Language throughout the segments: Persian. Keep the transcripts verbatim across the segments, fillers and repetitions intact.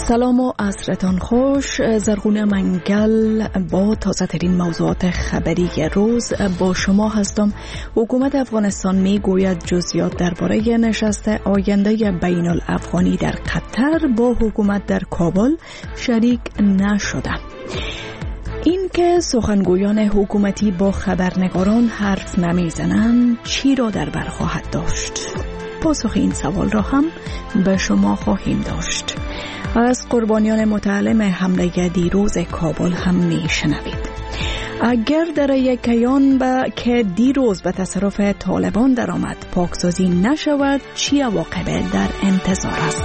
سلام و عصرتان خوش. زرغونه منگل با تازه ترین موضوعات خبری روز با شما هستم. حکومت افغانستان می گوید جزئیات درباره نشست آینده بین الافغانی در قطر با حکومت در کابل شریک نشده. این که سخنگویان حکومتی با خبرنگاران حرف نمیزنند چی را در بر خواهد داشت؟ پاسخ این سوال را هم به شما خواهیم داشت. از قربانیان متعلم حمله دیروز کابل هم میشنوید. اگر در یکیان به که دیروز به تصرف طالبان درآمد پاکسازی نشود چی عواقب در انتظار است؟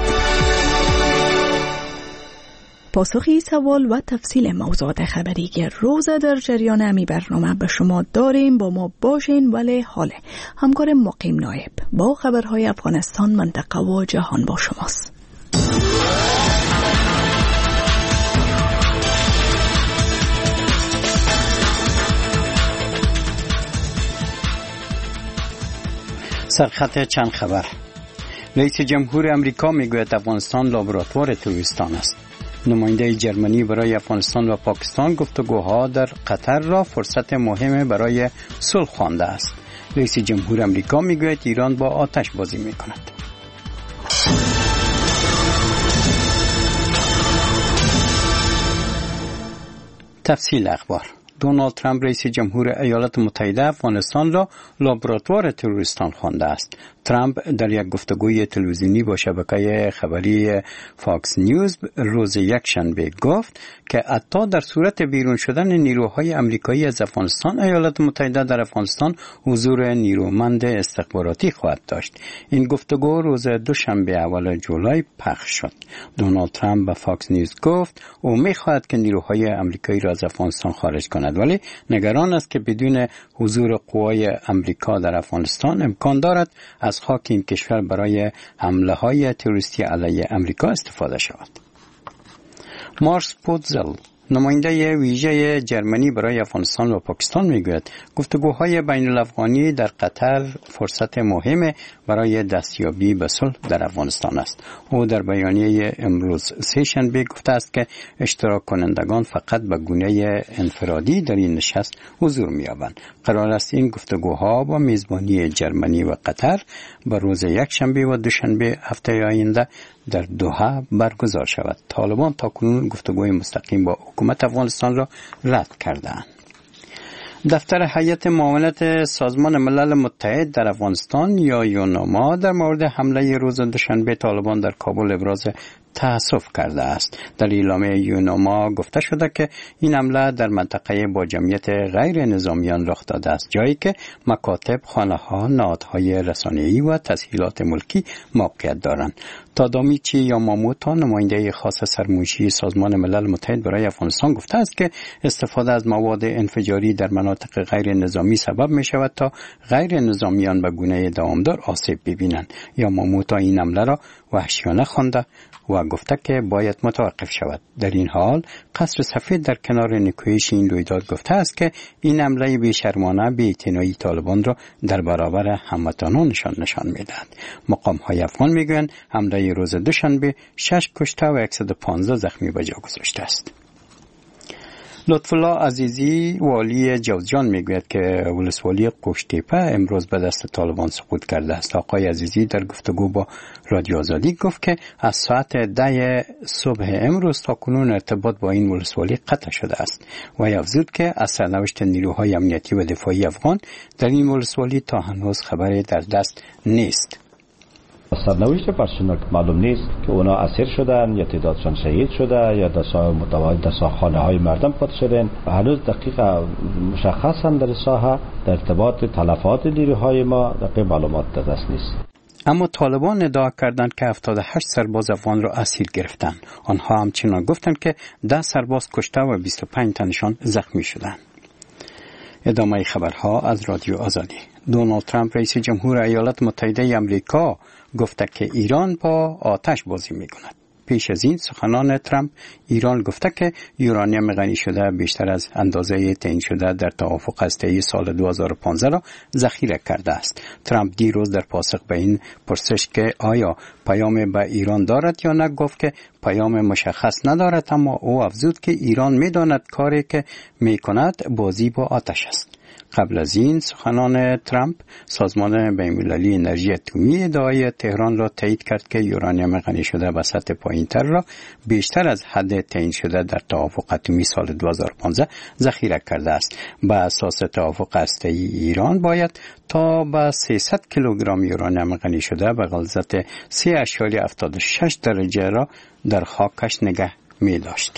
پاسخی سوال و تفصیل موضوعات خبری روز در جریان امی برنامه به شما داریم. با ما باشین. ولی حاله همکار مقیم نایب با خبرهای افغانستان، منطقه و جهان با شماست. سرخط چند خبر. رئیس جمهور امریکا میگوید افغانستان لابراتوار تروریستان است. نماینده جرمنی برای افغانستان و پاکستان گفتگوها در قطر را فرصت مهم برای صلح خوانده است. رئیس جمهور امریکا میگوید ایران با آتش بازی میکند. تفصیل اخبار. دونالد ترامپ رئیس جمهور ایالات متحده افغانستان را لابراتوار تروریستان خوانده است. ترامپ در یک گفتگوی تلویزیونی با شبکه خبری فاکس نیوز روز یکشنبه گفت که حتی در صورت بیرون شدن نیروهای آمریکایی از افغانستان، ایالات متحده در افغانستان حضور نیرومند استخباراتی خواهد داشت. این گفتگو روز دوشنبه اول جولای پخش شد. دونالد ترامپ به فاکس نیوز گفت او می‌خواهد که نیروهای آمریکایی را از افغانستان خارج کند، ولی نگران است که بدون حضور قوای آمریکا در افغانستان امکان دارد از خاک این کشور برای حمله های تروریستی علیه آمریکا استفاده شود. مارس پوتزل، نماینده ویژه جرمنی برای افغانستان و پاکستان میگوید گفتگوهای بین الافغانی در قطر فرصت مهم برای دستیابی به صلح در افغانستان است. او در بیانیه امروز سه‌شنبه گفته است که اشتراک کنندگان فقط به گونه انفرادی در این نشست حضور می‌یابند. قرار است این گفتگوها با میزبانی جرمنی و قطر به روز یکشنبه و دوشنبه هفته آینده در دوحه برگزار شود. طالبان تاکنون گفتگوی مستقیم با حکومت افغانستان را رد کردند. دفتر هیئت معاونت سازمان ملل متحد در افغانستان یا یوناما در مورد حمله روز دوشنبه طالبان در کابل ابراز تأسف کرده است. در اعلامیه یوناما گفته شده که این حمله در منطقه با جمعیت غیر نظامیان رخ داده است، جایی که مکاتب، خانه‌ها، نهادهای رسانه‌ای و تسهیلات ملکی موقعیت دارند. تادامیچی یاماموتو، نماینده خاص سرمایشی سازمان ملل متحد برای افغانستان گفته است که استفاده از مواد انفجاری در مناطق غیر نظامی سبب می شود تا غیر نظامیان به گونه دوامدار آسیب ببینند. یاماموتو این حمله را وحشیانه خوانده و گفته که باید متوقف شود. در این حال قصر سفید در کنار نکوهش این رویداد گفته است که این حمله بی‌شرمانه بی‌اعتنایی طالبان را در برابر هموطنانشان نشان می‌دهد. مقام‌های افغان میگویند حمله روز دوشنبه شش کشته و صد و پانزده زخمی به جا گذاشته است. لطفالله عزیزی والی جوزجان میگوید که ولسوالی قوشتیپه امروز به دست طالبان سقوط کرده است. آقای عزیزی در گفتگو با رادیو آزادی گفت که از ساعت ده صبح امروز تا کنون ارتباط با این ولسوالی قطع شده است و افزود که از سرنوشت نیروهای امنیتی و دفاعی افغان در این ولسوالی تا هنوز خبری در دست نیست. سرنوشت پرسنل معلوم نیست که اونا اسیر شدن یا تعدادشان شهید شده یا دسا متوالد دسا خانه های مردم خود شدن. هنوز دقیق مشخص هم در ساحه در ارتباط تلفات نیروهای ما دقیق معلومات در دست نیست. اما طالبان ادعا کردند که هفتاد و هشت سرباز افغان را اسیر گرفتند. آنها همچنان گفتند که ده سرباز کشته و بیست و پنج تنشان زخمی شدند. ادامه خبرها از رادیو آزادی. دونالد ترامپ رئیس جمهور ایالات متحده آمریکا گفته که ایران با آتش بازی می‌کند. پیش از این سخنان ترامپ ایران گفته که یورانیم غنی شده بیشتر از اندازه تعیین شده در توافق هسته‌ای سال دو هزار و پانزده را ذخیره کرده است. ترامپ دیروز در پاسخ به این پرسش که آیا پیام به ایران دارد یا نه گفت که پیام مشخص ندارد، اما او افزود که ایران می‌داند کاری که می‌کند بازی با آتش است. قبل از این سخنان ترامپ سازمان بین‌المللی انرژی اتمی ادعای تهران را تایید کرد که یورانیم غنی شده به سطح پایین‌تر را بیشتر از حد تعیین شده در توافق اتمی سال دو هزار و پانزده ذخیره کرده است. به اساس توافق هسته‌ای ایران باید تا به سیصد کیلوگرم یورانیم غنی شده به غلظت سه اشاری هفتاد و شش درجه را در خاکش نگه می داشت.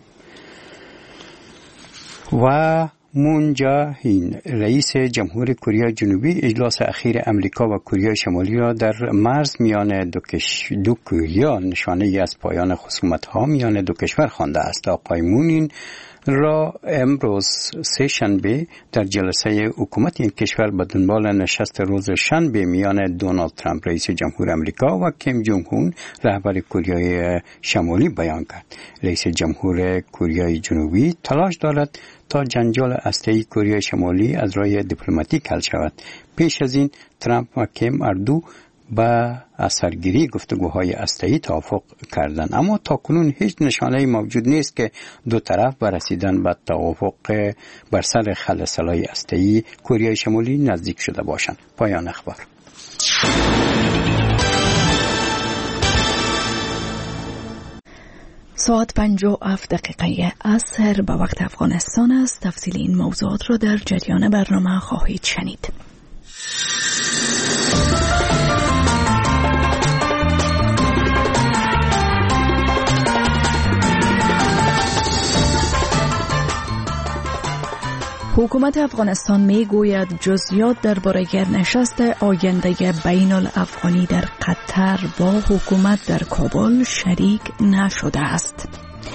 و مون جه این رئیس جمهور کره جنوبی اجلاس اخیر امریکا و کره شمالی را در مرز میان دو, کش... دو کره نشانه ای از پایان خصومت‌ها میان دو کشور خوانده است. آقای مون این را امروز سه شنبه در جلسه حکومت این کشور به دنبال نشست روز شنبه میان دونالد ترامپ رئیس جمهور امریکا و کیم جونگ اون رهبر کره شمالی بیان کرد. رئیس جمهور کره جنوبی تلاش دارد تا جنجال هسته‌ای کره شمالی از راه دیپلماتیک حل شود. پیش از این ترامپ و کیم اردو با اثرگیری گفتگوهای هسته‌ای توافق کردند، اما تاکنون هیچ نشانه‌ای موجود نیست که دو طرف به رسیدن به توافق بر سر خلع سلاح هسته‌ای کره شمالی نزدیک شده باشند. پایان اخبار. ساعت پنج و هفت دقیقه عصر به وقت افغانستان است. تفصیل این موضوعات را در جریان برنامه خواهید شنید. حکومت افغانستان می گوید جزئیات درباره نشست آینده بین الافغانی در قطر با حکومت در کابل شریک نشده است.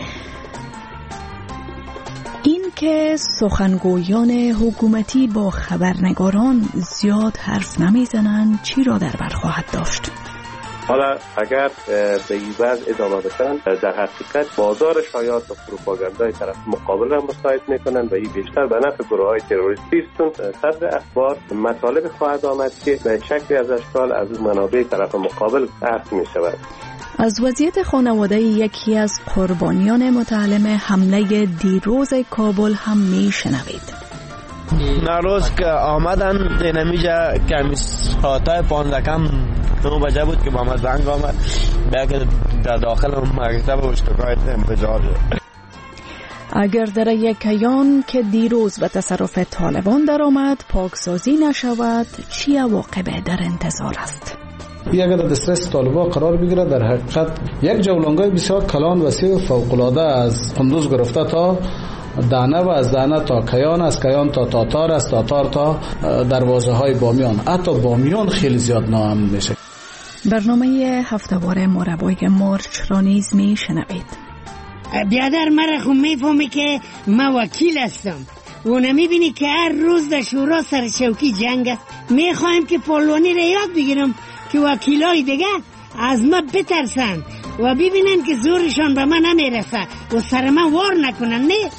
این که سخنگویان حکومتی با خبرنگاران زیاد حرف نمیزنند چی را در بر خواهد داشت؟ حالا اگر به این وضع ادامه بشن در حقیقت بازار شایعات و پروپاگاندای طرف مقابل را مساعد میکنن و این بیشتر به نفع گروه های تروریستی است. صدر اخبار مطالب خواهد آمد که به شکلی از اشکال از منابع طرف مقابل اخذ می شود. از وضعیت خانواده یکی از قربانیان متعلم حمله دیروز کابل هم می شنوید. نروز که آمدن دینمیجا کمی ساعتای پانزده کم نو بجه بود که با ما زنگ آمد بیا که در داخل مکتب اشتکایت انفجار شد. اگر در یکیان که دیروز به تصرف طالبان در آمد پاکسازی نشود چی عواقب در انتظار است؟ این اگر در دسترس طالبان قرار بگیره در حقیقت یک جولانگاه بسیار کلان وسیع و فوق‌العاده از قندوز گرفته تا دانه و از دانه تا کیان، از کیان تا تاتار، از تاتار تا دروازه های بامیان، حتی بامیان خیلی زیاد ناامن میشه. برنامه هفته‌واره مربای مرچ را نیز می شنوید. بیادر مرا خو میفهمی که ما وکیل هستم و نمیبینی که هر روز در شورا سر شوکی جنگ است. میخوایم که پولونی را یاد بگیرم که وکیلای دیگه از ما بترسن و ببینن که زورشان به من نمیرسه و سر من وار نکنن. نه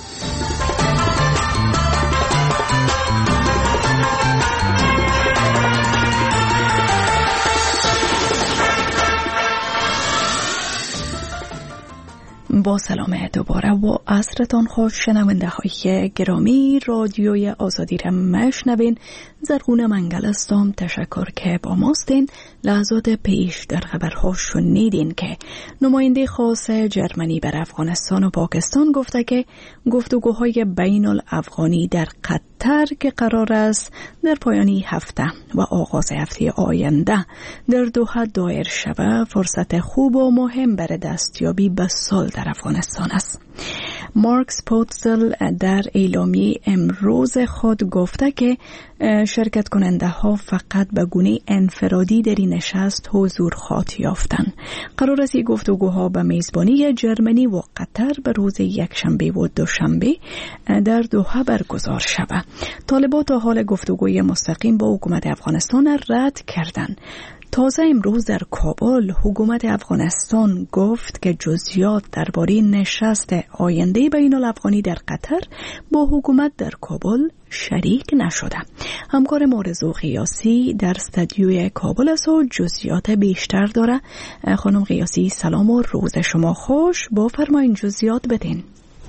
با سلام دوباره و عصرتان خوش شنونده های گرامی رادیوی آزادی را مشنوین. زرغون منگل هستم. تشکر که با ماستین. لحظات پیش در خبرها شنیدین که نماینده خاص جرمنی بر افغانستان و پاکستان گفته که گفتگوهای بین الافغانی در قطر که قرار است در پایانی هفته و آغاز هفته آینده در دوحه دایر شود فرصت خوب و مهم برای دستیابی به صلح در افغانستان است. مارکس پوتزل در اعلامیه امروز خود گفته که شرکت کننده ها فقط به گونه انفرادی در این نشست حضور خواهد یافتند. قرار است گفتگوها به میزبانی جرمنی و قطر به روز یکشنبه و دوشنبه در دوحه برگزار شود. طالبان تا حال گفتگوی مستقیم با حکومت افغانستان رد کردند. تازه امروز در کابل حکومت افغانستان گفت که جزئیات درباره نشست آینده بین الافغانی در قطر با حکومت در کابل شریک نشده. همکار ما رضا قیاسی در استودیوی کابل است و جزئیات بیشتر داره. خانم قیاسی سلام و روز شما خوش، با فرمایین جزئیات بدین.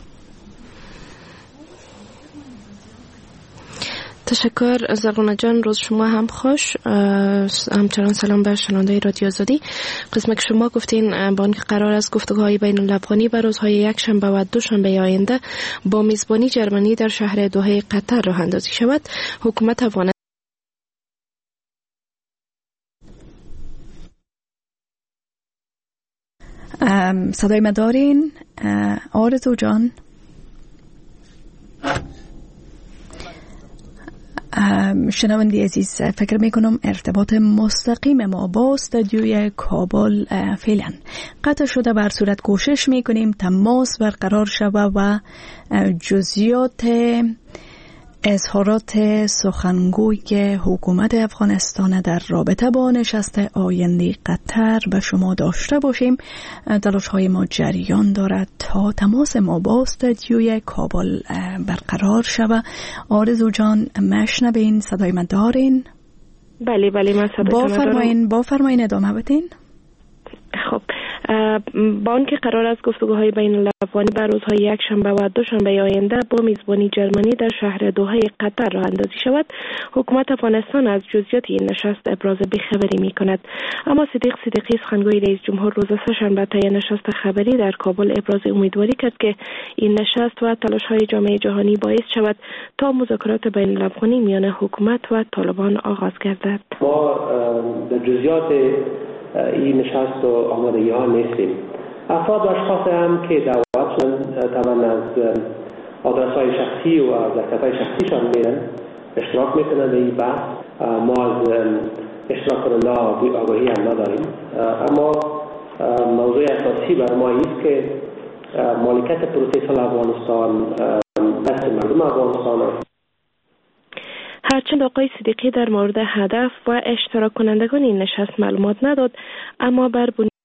تشکر زرغونه جان، روز شما هم خوش. همچنان سلام بر شنوندگان رادیو آزادی. قسمت که شما گفتین بانک قرار است گفتگوهای بین الافغانی بر روزهای یک شنبه و دوشنبه آینده با میزبانی جرمنی در شهر دوحه قطر راه اندازی شود. حکومت افغانستان صدای ما دارین آرزو جان؟ شنوندی عزیز، فکر میکنم ارتباط مستقیم ما با استودیوی کابل فعلا قطع شده. بر صورت کوشش میکنیم تماس برقرار شود و جزئیات اظهارات سخنگوی حکومت افغانستان در رابطه با نشست آینده قطر به شما داشته باشیم. تلاش های ما جریان دارد تا تماس ما با استودیوی کابل برقرار شود. آرزو جان مشنوین؟ صدای من دارین؟ بله بله من صدای با فرمایین با فرمایین ادامه بدین. خب، بانک قرار است گفتگوهای بین الافغانی بر روزهای یک شنبه و دوشنبه آینده با میزبانی جرمنی در شهر دوحه قطر راه اندازی شود. حکومت افغانستان از جزئیات این نشست ابراز بی‌خبری می کند، اما صدیق صدیقی سخنگوی رئیس جمهور روز سه‌شنبه طی نشست خبری در کابل ابراز امیدواری کرد که این نشست و تلاش‌های جامعه جهانی باعث شود تا مذاکرات بین الافغانی میان حکومت و طالبان آغاز گردد. ما در جزئیات این نشست و آمادگی ها نیستیم. افراد و اشخاص هم که دعوت شدن طبعا از آدرس های شخصی و از ذکرت های شخصیشان میرن اشتراک میکنن در این بحث. ما از اشتراک کننده آگاهی هم نداریم، اما موضوع اساسی بر ما است که مالکیت پروسس افغانستان دست مردم افغانستان است. هرچند آقای صدیقی در مورد هدف و اشتراک کنندگان این نشست معلومات نداد، اما بر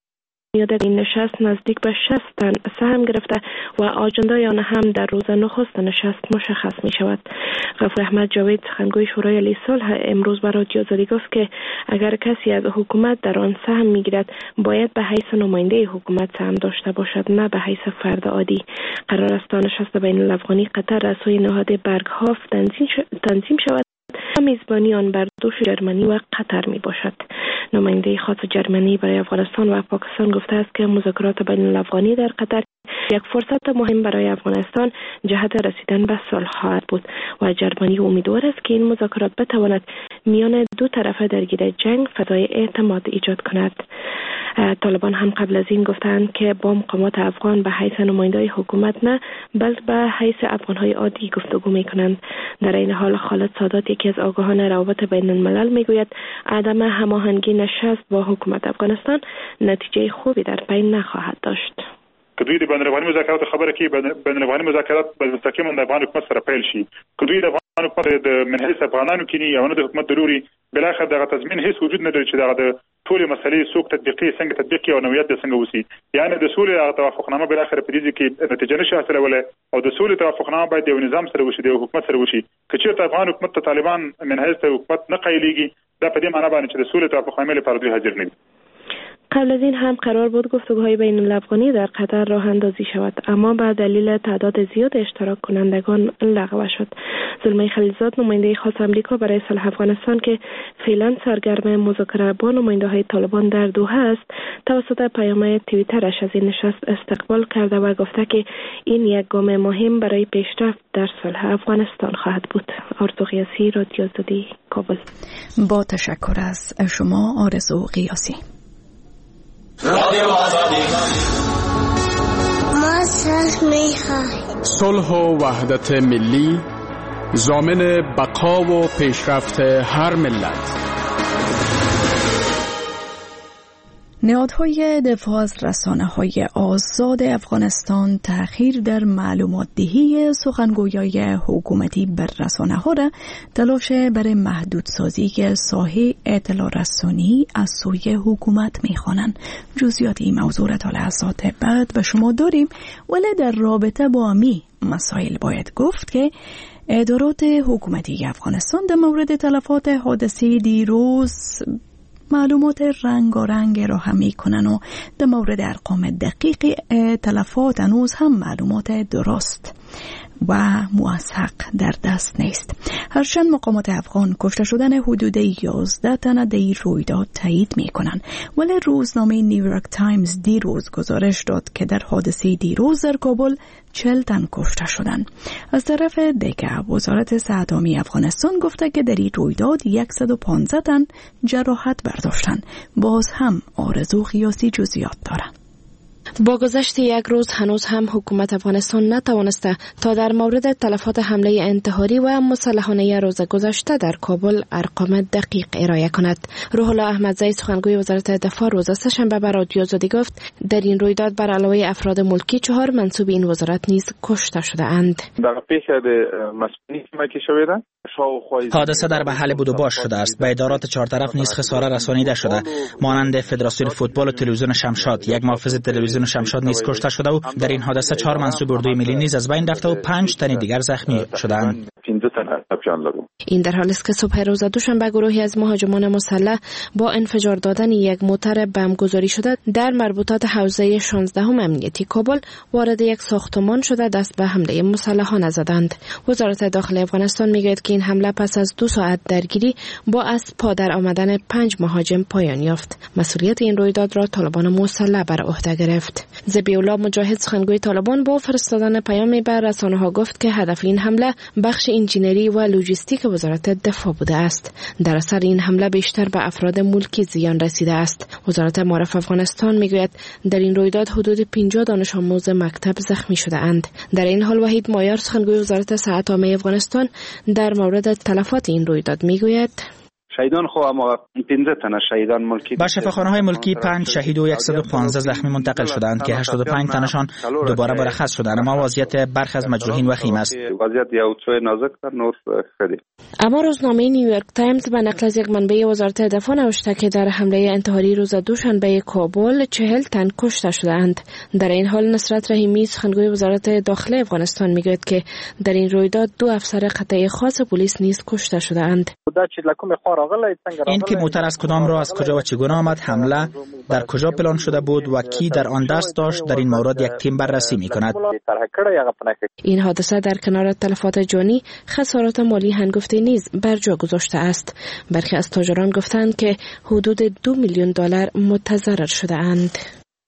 بنیاد این نشست نزدیک به شصت تن سهم گرفته و آجندای آن هم در روز نخست نشست مشخص می شود. غفور احمد جاوید سخنگوی شورای عالی صلح امروز بر رادیو آزادی گفت که اگر کسی از حکومت در آن سهم می گیرد باید به حیث نماینده حکومت سهم داشته باشد، نه به حیث فرد عادی. قرار است تا نشست بین الافغانی قطر از سوی نهاد برگهاف تنظیم شود. میزبانی آن بر دوش جرمنی و قطر می باشد. نماینده خاص جرمنی برای افغانستان و پاکستان گفته است که مذاکرات بین الافغانی در قطر یک فرصت مهم برای افغانستان جهت رسیدن به صلح خواهد بود و جرمنی امیدوار است که این مذاکرات بتواند میان دو طرفه درگیر جنگ فضای اعتماد ایجاد کند. طالبان هم قبل از این گفتند که با مقامات افغان به حیث نمایندای حکومت نه بلکه به حیث افغانهای عادی گفتگو میکنند. در این حال خالد سادات یکی از آگاهان روابط بین الملل میگوید عدم هماهنگی نشست با حکومت افغانستان نتیجه خوبی در پی نخواهد داشت. که دوی د بین الافغاني مذاکرات خبره کې بین الافغاني مذاکرات به مستقیما د افغان حکومت سره پیل شي. که دوی د افغان حکومت د منحص افغانانو کې نه یو نه د حکومت ضروري بلاخره دغه تضمین هیڅ وجود نه لري چې دغه د ټول مسلې څوک تطبیقي څنګه تطبیقي او نوعیت د څنګه وسی. یعنی د سولې هغه توافقنامه بلاخره په دې کې نتیجه نشي حاصلوله او د سولې توافقنامه باید یو نظام سره وشي، د حکومت سره وشي. که چیرته افغان حکومت ته طالبان منحص حکومت نه قایلیږي دا په دې معنی باندې چې د سولې توافقنامه لپاره دوی حاضر نه دي. قبل از این هم قرار بود گفتگوهای بین الافغانی در قطر راه اندازی شود، اما به دلیل تعداد زیاد اشتراک کنندگان لغو شد. زلمه خلیلزاد نماینده خاص آمریکا برای صلح افغانستان که فعلا سرگرم مذاکره با نماینده های طالبان در دوحه است، توسط پیام توییترش از این نشست استقبال کرده و گفته که این یک گام مهم برای پیشرفت در صلح افغانستان خواهد بود. آرزو قیاسی، رادیو آزادی، کابل. با تشکر از شما آرزو قیاسی. ما صلح می‌خواهیم. صلح و وحدت ملی ضامن بقا و پیشرفت هر ملت. نهادهای دفاع از رسانه‌های آزاد افغانستان تأخیر در معلومات دهی سخنگویای حکومتی بر رسانه‌ها را تلاش برای محدودسازی ساحه اطلاع رسانی از سوی حکومت می‌خوانند. جزئیات این موضوع را تا لحظات بعد و شما داریم، ولی در رابطه با امی مسائل باید گفت که ادارات حکومتی افغانستان در مورد تلفات حادثه دیروز معلومات رنگارنگ را هم می کنن و در مورد ارقام دقیق تلفات هنوز هم معلومات درست و موثق در دست نیست. هرچند مقامات افغان کشته شدن حدود یازده تن در این رویداد تایید می کنند، ولی روزنامه نیویورک تایمز دیروز گزارش داد که در حادثه دیروز در کابل چهل تن کشته شدند. از طرف دیگر وزارت صحت عامه افغانستان گفته که در این رویداد صد و پانزده تن جراحت برداشتند. باز هم آرزو قیاسی جزئیات دارند. با گذشت یک روز هنوز هم حکومت افغانستان نتوانسته تا در مورد تلفات حمله انتحاری و مسلحانه روز گذشته در کابل ارقام دقیق ارائه کند. روح الله احمدزی سخنگوی وزارت دفاع روز سه‌شنبه به رادیو آزادی گفت در این رویداد بر علاوه افراد ملکی چهار منصوب این وزارت نیز کشته شده اند. در پیش مسئولیت که شویده حادثه در محل بود و باش شده است. به ادارات چهار طرف نیز خساره رسانیده شده، مانند فدراسیون فوتبال و تلویزیون شمشاد. یک محافظ تلویزیون شمشاد نیز کشته شده و در این حادثه چهار منصوب اردوی ملی نیز از بین رفته و پنج تن دیگر زخمی شدند. این در حالی است که صبح روز دوشنبه گروهی از مهاجمان مسلح با انفجار دادن یک موتر بمبگذاری شده در مربوطات حوزه شانزدهم امنیتی کابل وارد یک ساختمان شده دست به حمله مسلحانه زدند. وزارت داخلی افغانستان میگوید که این حمله پس از دو ساعت درگیری با از پادر آمدن پنج مهاجم پایان یافت. مسئولیت این رویداد را طالبان مسلح بر عهده گرفت. ذبیح‌الله مجاهد سخنگوی طالبان با فرستادن پیامی به رسانه‌ها گفت که هدف این حمله بخش انجینری و لوجستیک وزارت دفاع بوده است. در اثر این حمله بیشتر به افراد ملکی زیان رسیده است. وزارت معارف افغانستان میگوید در این رویداد حدود پنجاه دانش آموز مکتب زخمی شده اند. در این حال وحید مایار سخنگوی وزارت صحت عامه افغانستان در مورد تلفات این رویداد میگوید شهیدان خو اما پنځه تن شهیدان ملکی به شفاخانه‌های ملکی پنج شهید و صد و پانزده زخمی منتقل شدند که هشتاد و پنج تنشان دوباره مرخص شدند، اما وضعیت برخی از مجروحین وخیم است. وضعیت یا څو نازک تر نور شده. اما روزنامه نیویورک تایمز به نقل از یک منبع وزارت دفاع نوشته که در حمله انتحاری روز دوشنبه کابل چهل تن کشته شدند. در این حال نصرت رحیمی سخنگوی وزارت داخلی افغانستان میگوید که در این رویداد دو افسر قطعه خاص پلیس نیز کشته شدند. این که موتر از کدام راه از کجا و چگونه آمد، حمله در کجا پلان شده بود و کی در آن دست داشت، در این مورد یک تیم بررسی می کند. این حادثه در کنار تلفات جانی خسارات مالی هنگفته نیز بر جا گذاشته است. برخی از تاجران گفتند که حدود دو میلیون دلار متضرر شده اند.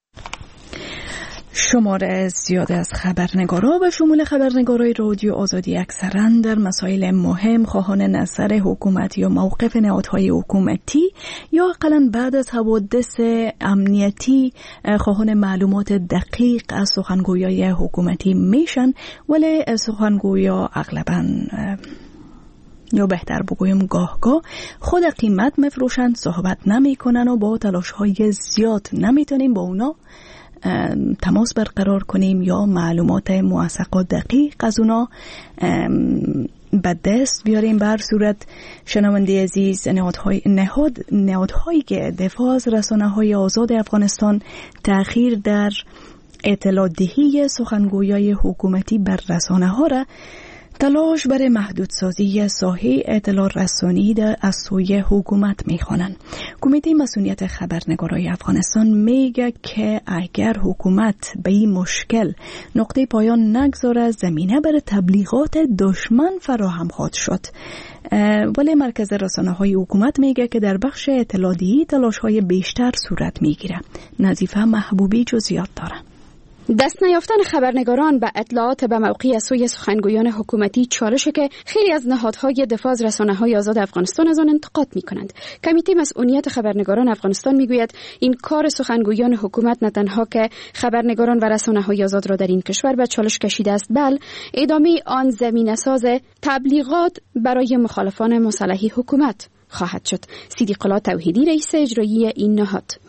شماره زیاد از خبرنگارا و شمول خبرنگارای رادیو آزادی اکثرا در مسائل مهم خواهان نظر حکومت یا موقف نهادهای حکومتی یا اقلا بعد از حوادث امنیتی خواهان معلومات دقیق از سخنگویای حکومتی میشن، ولی سخنگویا اغلبا یا بهتر بگویم گاه گاه خود قیمت مفروشن، صحبت نمی کنن و با تلاش های زیاد نمیتونیم با اونا تماس برقرار کنیم یا معلومات موثق و دقیق از اونا به دست بیاریم. بر صورت شنونده عزیز، نهادهای نهاد نهادهایی که دفاع از رسانه‌های آزاد افغانستان تأخیر در اطلاع دهی سخنگویای حکومتی بر رسانه‌ها را تلاش برای محدودسازی ساحه اطلاع رسانی از سوی حکومت می‌خوانند. کمیته مسئولیت خبرنگارای افغانستان میگه که اگر حکومت به این مشکل نقطه پایان نگذاره، زمینه برای تبلیغات دشمن فراهم خواهد شد. ولی مرکز رسانه‌های حکومت میگه که در بخش اطلاعی تلاش‌های بیشتر صورت میگیره. نظیفه محبوبی جزئیات داره. دست نیافتن خبرنگاران به اطلاعات به موقع از سوی سخنگویان حکومتی چالشه که خیلی از نهادهای دفاع از رسانه‌های آزاد افغانستان از آن انتقاد می‌کنند. کمیته مسئولیت خبرنگاران افغانستان میگوید این کار سخنگویان حکومت نه تنها که خبرنگاران و رسانه‌های آزاد را در این کشور به چالش کشیده است، بل ادامه آن زمینه‌ساز تبلیغات برای مخالفان مسلحی حکومت خواهد شد. صدیق الله توحیدی رئیس اجرایی این نهاد: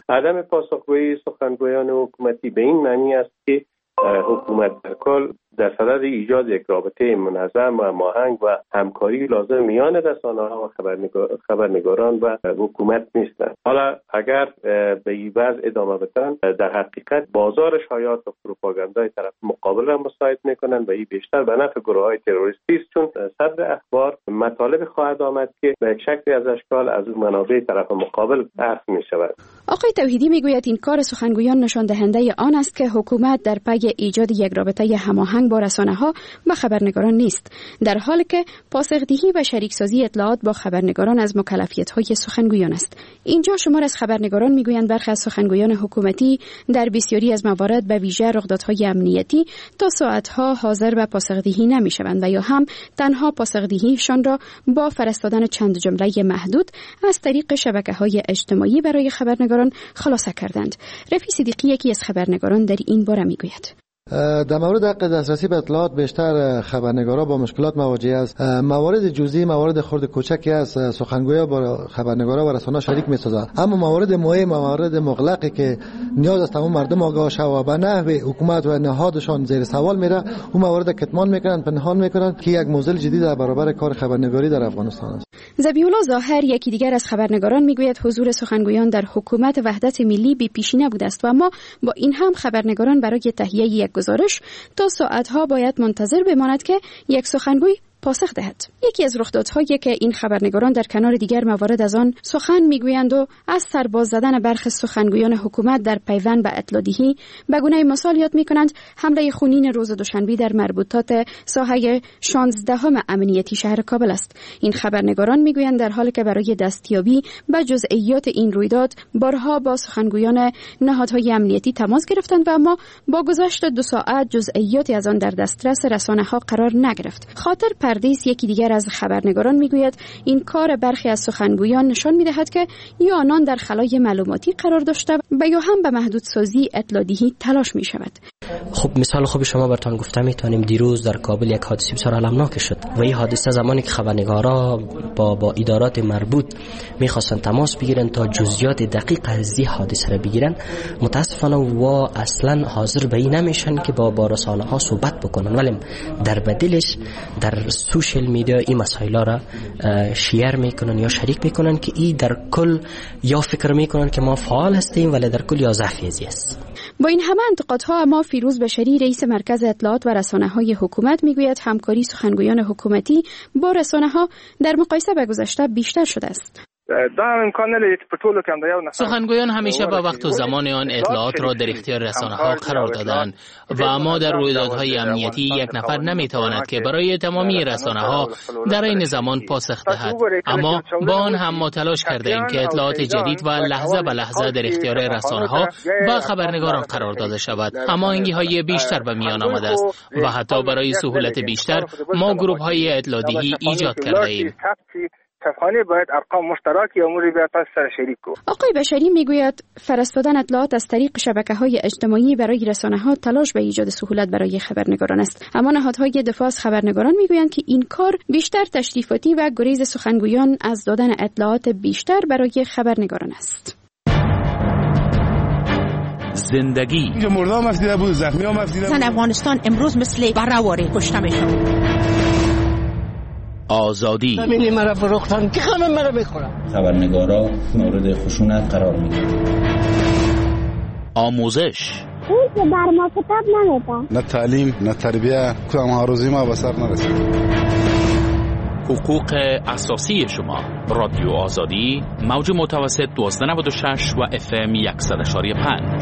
عدم پاسخگویی سخنگویان حکومتی به این معنی است که حکومت در کل در صدد ایجاد یک رابطه منظم و هماهنگ و همکاری لازم میان رسانه‌ها و خبرنگار، خبرنگاران و حکومت نیستند. حالا اگر به این وضع ادامه بدن، در حقیقت بازار شایعات و پروپاگاندای طرف مقابل را مساعد میکنند و این بیشتر به نفع گروه‌های تروریستی است، چون صدر اخبار مطالب خواهد آمد که به یک شکلی از اشکال از اون منابع طرف مقابل بحث می شود. آقای توحیدی میگوید این کار سخنگویان نشان دهنده آن است که حکومت در پی ایجاد یک رابطه هماهنگ با رسانه‌ها و خبرنگاران نیست، در حالی که پاسخدهی و شریکسازی اطلاعات با خبرنگاران از مکلفیت‌های سخنگویان است. اینجا شمار از خبرنگاران میگویند برخی از سخنگویان حکومتی در بسیاری از موارد به ویژه رخدادهای امنیتی تا ساعتها حاضر به پاسخدهی نمی‌شوند و یا هم تنها پاسخدهیشان را با فرستادن چند جمله محدود از طریق شبکه‌های اجتماعی برای خبرنگاران خلاصه کردند. رفیع صدیقی یکی از خبرنگاران در این باره میگوید: در مورد حق دسترسی به اطلاعات بیشتر خبرنگارا با مشکلات مواجه است. موارد جزئی، موارد خرد کوچکی است، سخنگویا با خبرنگارا و رسانه‌ها شریک می‌سازند، اما موارد مهم، موارد مغلقی که نیاز است تمام مردم آگاه شوند و به نحو حکومت و نهادشان زیر سوال میره، اون موارد کتمان میکنند، پنهان میکنند که یک موزل جدید در برابر کار خبرنگاری در افغانستان است. ذبیح الله ظاهر یکی دیگر از خبرنگاران میگوید حضور سخنگویان در حکومت وحدت ملی بی پیشی نبوده است و اما با این هم خبرنگاران برای تهیه یک گزارش تا ساعتها باید منتظر بماند که یک سخنگوی پاسخ دهد. یکی از رخدادهایی که این خبرنگاران در کنار دیگر موارد از آن سخن میگویند و از سرباز زدن برخی سخنگویان حکومت در پیوند به اطلاع‌دهی به گونه مثال یاد میکنند حمله خونین روز دوشنبه در مربوطات ساحه شانزدهم امنیتی شهر کابل است. این خبرنگاران میگویند در حالی که برای دستیابی به جزئیات این رویداد بارها با سخنگویان نهادهای امنیتی تماس گرفتند و اما با گذشت دو ساعت جزئیاتی از آن در دسترس رسانه‌ها قرار نگرفت. خاطر پردیس یکی دیگر از خبرنگاران میگوید این کار برخی از سخنگویان نشان میدهد که یا آنان در خلای معلوماتی قرار داشته و یا هم به محدودسازی اطلاع‌دهی تلاش می شود. خب مثال خوب شما براتون گفتم، میتونیم دیروز در کابل یک حادثه بسیار المناک شد و این حادثه زمانی که خبرنگارا با با ادارات مربوط میخواستن تماس بگیرن تا جزئیات دقیق از این حادثه را بگیرن، متاسفانه و اصلا حاضر به این نمیشن که با با رسانه‌ها صحبت بکنن، ولی در بدلش در سوشل میدیا این مسائل را شیر میکنن یا شریک میکنن که این در کل یا فکر میکنن که ما فعال هستیم ولی در کل یا ضعیفی است. با این همه انتقادها اما فیروز بشری رئیس مرکز اطلاعات و رسانه‌های حکومت میگوید همکاری سخنگویان حکومتی با رسانه‌ها در مقایسه با گذشته بیشتر شده است. سخنگویان همیشه با وقت و زمان آن اطلاعات را در اختیار رسانه‌ها قرار دادند و اما در رویدادهای امنیتی یک نفر نمیتواند که برای تمامی رسانه‌ها در این زمان پاسخ دهد. اما با آن هم ما تلاش کرده ایم که اطلاعات جدید و لحظه به لحظه در اختیار رسانه‌ها و خبرنگاران قرار داده شود. اما هماهنگی‌های بیشتر به میان آمده است و حتی برای سهولت بیشتر ما گروه‌های اطلاع‌دهی ایجاد کرده ایم. تفخانه باید ارقام مشترکی اموری باید پس سر شریک کو. آقای بشری میگوید فرستادن اطلاعات از طریق شبکه‌های اجتماعی برای رسانه‌ها تلاش به ایجاد سهولت برای خبرنگاران است، اما نهادهای دفاع از خبرنگاران میگویند که این کار بیشتر تشریفاتی و گریز سخنگویان از دادن اطلاعات بیشتر برای خبرنگاران است. زندگی مردم افدیده بود، زخمی هم افدیده بود. زن افغانستان امروز مثل برآوری کشته میشد. آزادی زمینی مرا فروختن که همه مرا میخورن. خبرنگارا مورد خشونت قرار میگیرن. آموزش این که بر ما کتاب نمیدن. نه تعلیم نه تربیه، کدام هاروزی ما به سر نرسید. حقوق اساسی شما. رادیو آزادی، موج متوسط دوازده نود و شش و اف ام صد و پنج.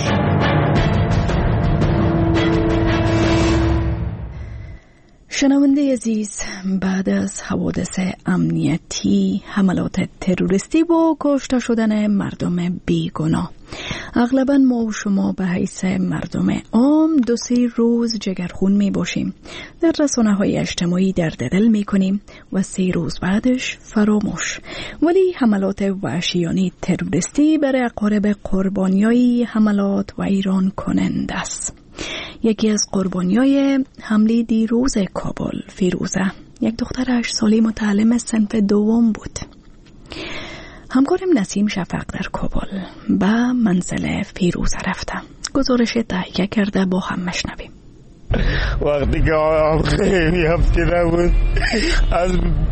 شنونده عزیز، بعد از حوادث امنیتی، حملات تروریستی و کشته شدن مردم بیگناه، اغلبا ما و شما به حیث مردم عام دو سه روز جگرخون می باشیم، در رسانه های اجتماعی درد دل می کنیم و سه روز بعدش فراموش. ولی حملات وحشیانه تروریستی برای اقارب قربانیای حملات و ایران کننده است. یکی از قربانیای حمله دیروز کابل، فیروزه، یک دختر هشت ساله متعلم صنف دوم بود. همکارم نسیم شفق در کابل به منزل فیروزه رفته. گزارش تهیه کرده، با هم مشنویم. وقتی که آقام خیلی هفتیده بود از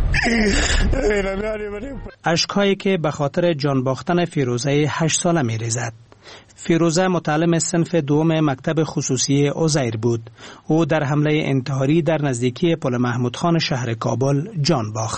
اشکایی که به خاطر جان باختن فیروزه هشت ساله می ریزد. فیروزه متعلم صنف دوم مکتب خصوصی عزیر بود. او در حمله انتحاری در نزدیکی پل محمود خان شهر کابل جان باخت.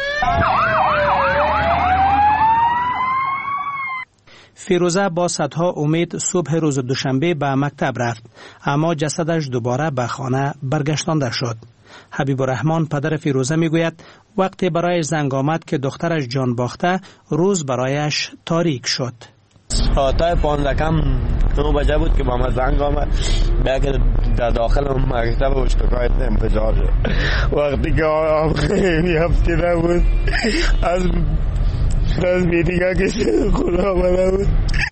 فیروزه با صدها امید صبح روز دوشنبه به مکتب رفت، اما جسدش دوباره به خانه برگشتانده شد. حبیب الرحمن پدر فیروزه میگوید وقتی برای زنگ آمد که دخترش جان باخته، روز برایش تاریک شد. ساعتای پانزده کم نو بجه بود که با ما زنگ آمد بیا که در داخل مکتب اشتکایت انفجار شد. وقتی که آقام خیلی هفتیده بود از از میدیگه کسی خدا آمده بود.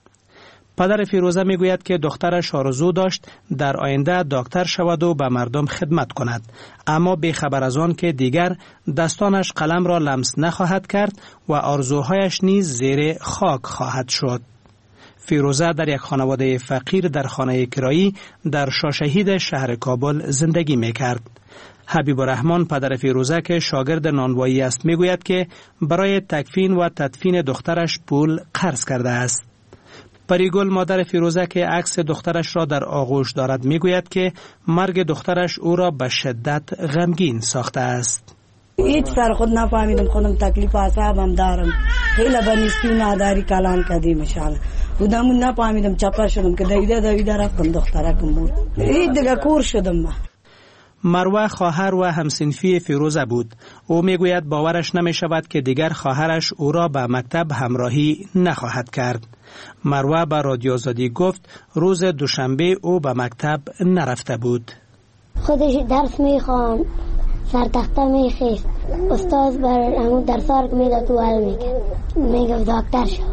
پدر فیروزه میگوید که دخترش آرزو داشت در آینده دکتر شود و به مردم خدمت کند، اما بیخبر از آن که دیگر دستانش قلم را لمس نخواهد کرد و آرزوهایش نیز زیر خاک خواهد شد. فیروزه در یک خانواده فقیر در خانه کرایی در شاشهید شهر کابل زندگی میکرد. حبیب الرحمن پدر فیروزه که شاگرد نانوایی است میگوید که برای تکفین و تدفین دخترش پول قرض کرده است. پریگل مادر فیروزه که عکس دخترش را در آغوش دارد میگوید که مرگ دخترش او را به شدت غمگین ساخته است. هیچ سر خود نفهمیدم، خودم تکلیف اعصابم دارم، خیلی بنیستی و ناداری کلان کردیم شان بودم، نفهمیدم چپا شدم که دویده دویده رفتم دخترکم بود. هیچ دیگه کور شدم. ما مروه خواهر و همسنفی فیروزه بود. او میگوید باورش نمی شود که دیگر خواهرش او را به مکتب همراهی نخواهد کرد. مروه به رادیو آزادی گفت روز دوشنبه او به مکتب نرفته بود. خودش درس میخوان، سر تخته میخیست، استاد بر همون درسار که میداد تو حل میکرد، میگفت دکتر شو.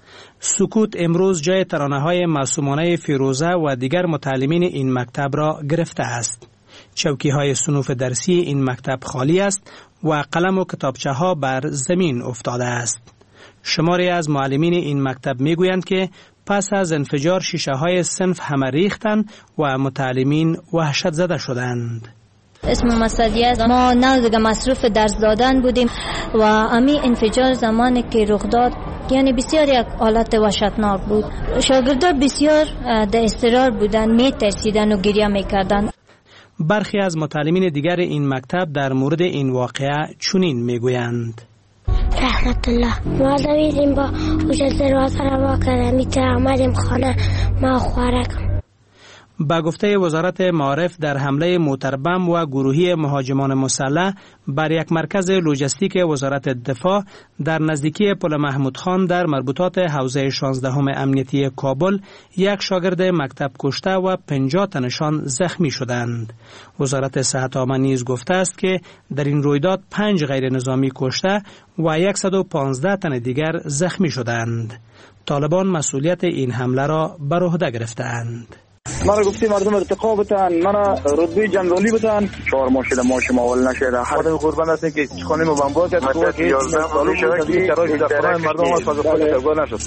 سکوت امروز جای ترانه های معصومانه فیروزه و دیگر متعلمین این مکتب را گرفته است. چوکی های صنوف درسی این مکتب خالی است و قلم و کتابچه ها بر زمین افتاده است. شماری از معلمین این مکتب میگویند که پس از انفجار شیشه های صنف همه ریختند و متعلمین وحشت زده شدند. اسم مسدی است. ما نه دیگه مصروف درس دادن بودیم و امی انفجار زمانی که رخ داد یعنی بسیار یک حالت وحشتناک بود. شاگردان بسیار در اضطرار بودند، می ترسیدن و گریه میکردند. برخی از متعلمین دیگر این مکتب در مورد این واقعه چنین میگویند. رحمت الله ما دویدیم با اوج دروازه را وا کردم، میتر آمدیم خانه ما خوارکم. با گفته وزارت معارف در حمله موتربم و گروهی مهاجمان مسلح بر یک مرکز لوجستیک وزارت دفاع در نزدیکی پل محمود خان در مربوطات حوزه شانزدهم امنیتی کابل یک شاگرد مکتب کشته و پنجاه تنشان زخمی شدند. وزارت صحت عامه نیز گفته است که در این رویداد پنج غیر نظامی کشته و صد و پانزده تن دیگر زخمی شدند. طالبان مسئولیت این حمله را بر عهده گرفتند. مرا گفتی مردم ارتقا بتن، مرا رتبه جنرالی بتن، چهار ماه شده ما شما اول نشده. خودم قربان هستم که خانه ما بمبار کرد، تو که یازده ساله شده که شرایط در خانه مردم ما فاز خود ترگاه نشد.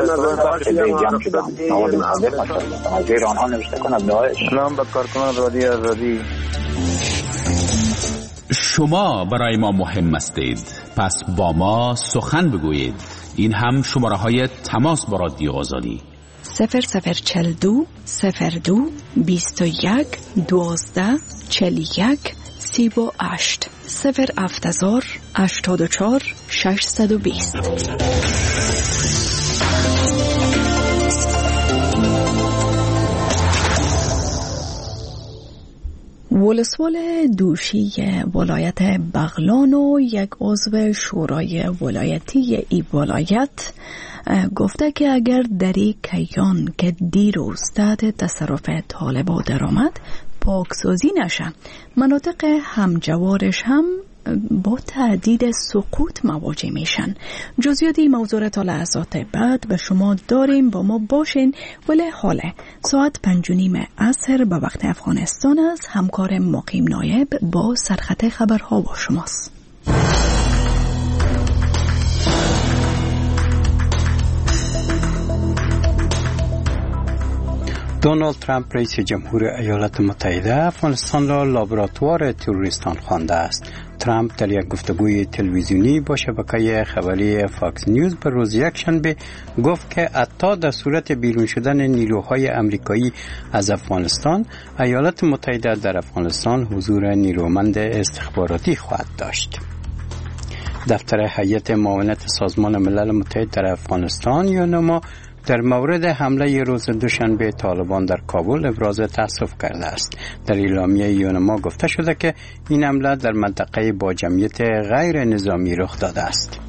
غیر آنها نوشته کنم داعش. سلام به کارکنان رادیو آزادی. شما برای ما مهم هستید، پس با ما سخن بگویید. این هم شماره های تماس با رادیو آزادی. صفر صفر چل دو صفر دو بیست و یک دوازده چل یک سی و هشت صفر افتزار اشتاد و چار ششصد و بیست. ولسوال دوشی ولایت بغلان و یک عضو شورای ولایتی ای ولایت گفته که اگر دری کیان که دیروز تحت تصرف طالبان درآمد پاکسازی نشه، مناطق همجوارش هم با تهدید سقوط مواجه میشن. جزئیات این موضوع تا لحظات بعد به شما داریم، با ما باشین. ولی حالا ساعت پنج و نیم عصر به وقت افغانستان است. همکار مقیم نایب با سرخط خبرها با شماست. دونالد ترامپ رئیس جمهور ایالات متحده افغانستان را لابراتوار تروریستان خوانده است. ترامپ در یک گفتگوی تلویزیونی با شبکه خبری فاکس نیوز به روز یکشنبه گفت که حتی در صورت بیرون شدن نیروهای آمریکایی از افغانستان، ایالات متحده در افغانستان حضور نیرومند استخباراتی خواهد داشت. دفتر هیئت معاونت سازمان ملل متحد در افغانستان یونما در مورد حمله روز دوشنبه طالبان در کابل ابراز تأسف کرده است. در اعلامیه یونما گفته شده که این حمله در منطقه با جمعیت غیر نظامی رخ داده است.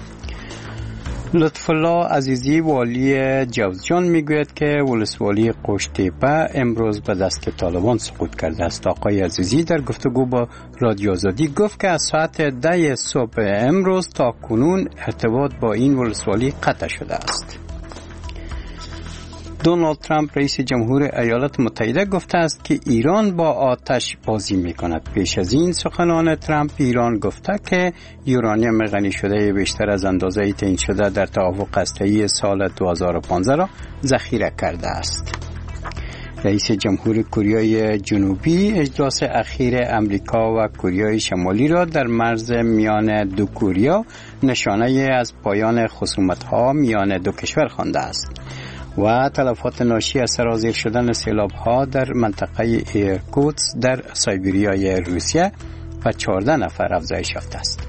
لطف الله عزیزی والی جوزجان میگوید که ولسوالی قوشتیپه امروز به دست طالبان سقوط کرده است. آقای عزیزی در گفتگو با رادیو آزادی گفت که از ساعت ده صبح امروز تا کنون ارتباط با این ولسوالی قطع شده است. دونالد ترامپ رئیس جمهور ایالات متحده گفته است که ایران با آتش بازی می کند. پیش از این سخنان ترامپ ایران گفته که یورانیم غنی شده بیشتر از اندازه تعیین شده در توافق هسته‌ای سال دو هزار و پانزده را ذخیره کرده است. رئیس جمهور کره جنوبی اجلاس اخیر امریکا و کره شمالی را در مرز میان دو کره نشانه از پایان خصومت‌ها میان دو کشور خوانده است و تلفات ناشی از سرازیر شدن سیلاب‌ها در منطقه ایرکوتسک در سایبریای روسیه و چهارده نفر افزایش یافته است.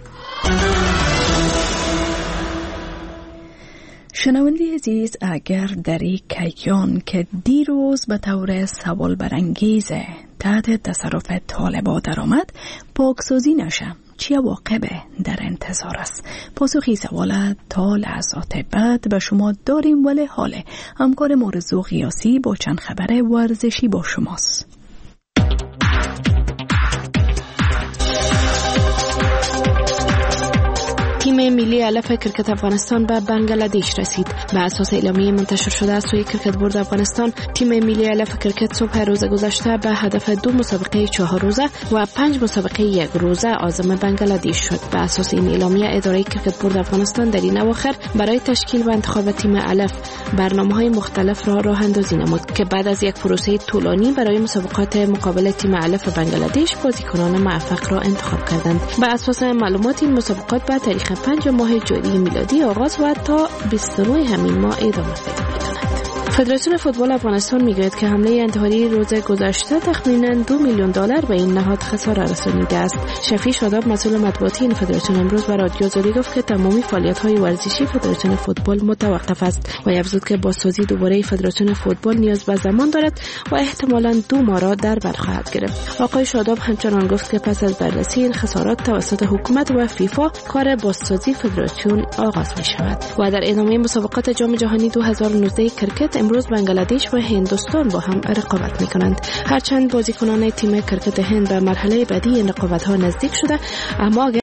شنونده عزیز، اگر در این کیان که دیروز به طور سوال برانگیز تحت تصرف طالبان درآمد پاکسازی نشه، چه واقع در انتظار است؟ پاسخی سوال تا لحظات بعد به شما داریم، ولی حال همکار مرزو قیاسی با چند خبر ورزشی با شماست. تیم ملی علف کرکت افغانستان به بنگلادش رسید. به اساس اعلامیه منتشر شده از سوی کرکت بورد افغانستان، تیم ملی علف کرکت صبح روز گذشته به هدف دو مسابقه چهار روزه و پنج مسابقه یک روزه عازم بنگلادش شد. به اساس این اعلامیه، اداره کرکت بورد افغانستان در این اواخر برای تشکیل و انتخاب تیم علف برنامه‌های مختلف را راه اندازی نمود که بعد از یک پروسه طولانی برای مسابقات مقابل تیم علف بنگلادش بازیکنان موفق را انتخاب کردند. به اساس معلومات، این مسابقات به تاریخ پنج ماه جاری میلادی آغاز و تا بیست و نه همین ماه ادامه پیدا می‌کند. فدراسیون فوتبال افغانستان میگوید که حمله انتحاری روز گذشته تخمینا دو میلیون دلار به این نهاد خسارت رسانیده است. شفیع شاداب، مسئول مطبوعاتی این فدراسیون، امروز به رادیو آزادی گفت که تمامی فعالیت‌های ورزشی فدراسیون فوتبال متوقف است و افزود که بازسازی دوباره فدراسیون فوتبال نیاز به زمان دارد و احتمالاً دو ماه را در بر خواهد گرفت. آقای شاداب همچنان گفت که پس از بررسی این خسارات توسط حکومت و فیفا، کار بازسازی فدراسیون آغاز می‌شود. و در ادامه مسابقات جام جهانی دو هزار و نوزده کرکت، امروز بنگلادش و هندوستان با هم رقابت می‌کنند. هرچند بازیکنان تیم کرکت هند به مرحله بعدی این رقابت‌ها نزدیک شده، اما